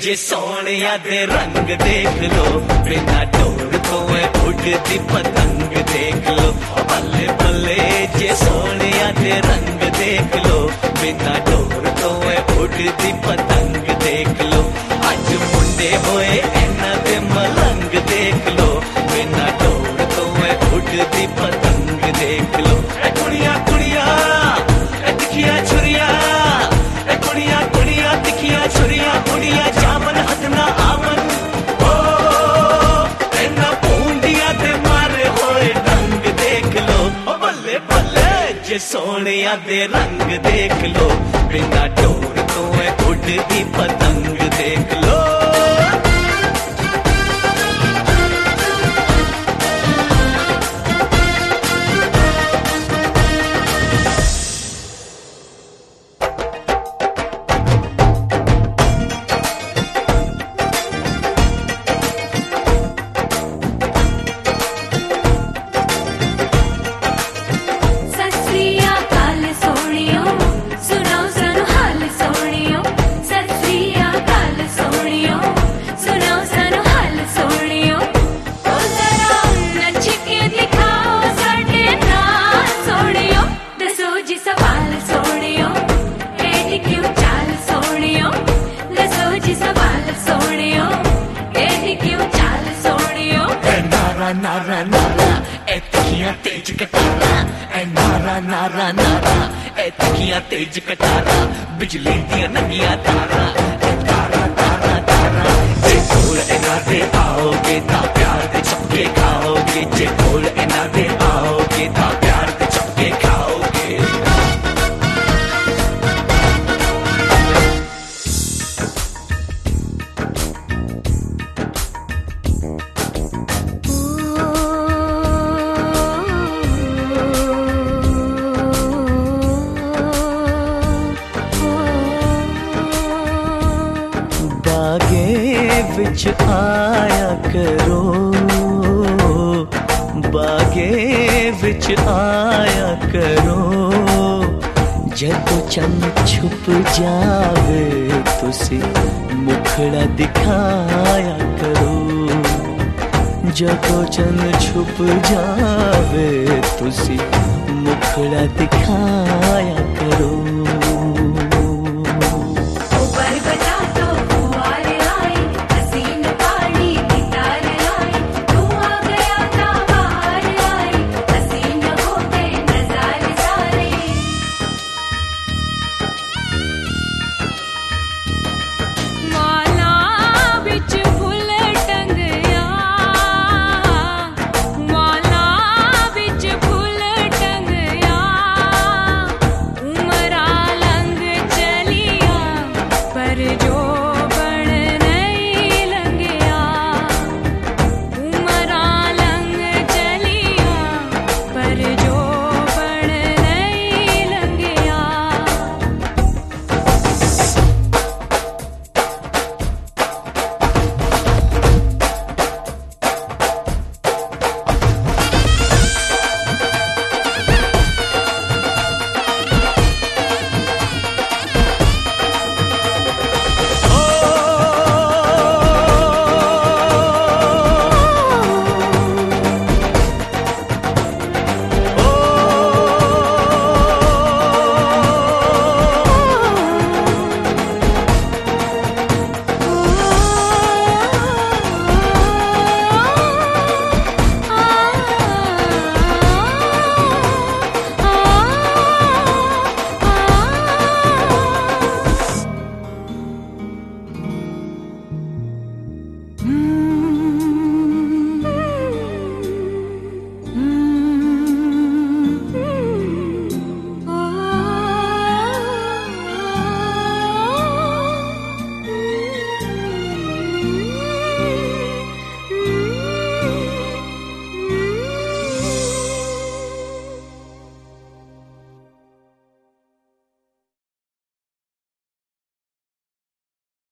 जे सोनिया दे रंग देख लो, बिना डोर तो मैं उड़ती पतंग देख लो। बल्ले बल्ले जे सोनिया दे रंग देख लो, बिना डोर तो मैं उड़ती पतंग देख लो। अज मुंडे होए इन्हां दे मलंग देख लो, बिना डोर तो मैं उड़ती पतंग देख लो। ए कुड़िया कुड़िया ए तिखिया छुरिया, ए कुड़िया कुड़िया तिखिया छुरिया, कुड़िया जावन हदना आवन। ओ इन्हां पूंडिया दे मारे होए डंग देख लो। ओ बल्ले बल्ले जे सोनिया दे रंग देख लो, बिना डोर तो मैं उड़ती पतंग देख लो। नारा नारा ए तिखियां तेज कटारा, ए नारा नारा नारा ए तिखियां तेज कटारा, बिजली दियां नंगियां तारा, ए तारा तारा तारा। जे कोल इन्हां दे आओगे तां प्यार दे चक्के खाओगे, जे कोल इन्हां दे आओगे तां प्यार दे चक्के खाओगे। विच आया करो, बागे विच आया करो, जदों चंद छुप जावे तुसी मुखड़ा दिखाया करो, जदों चंद छुप जावे तुसी मुखड़ा दिखाया करो।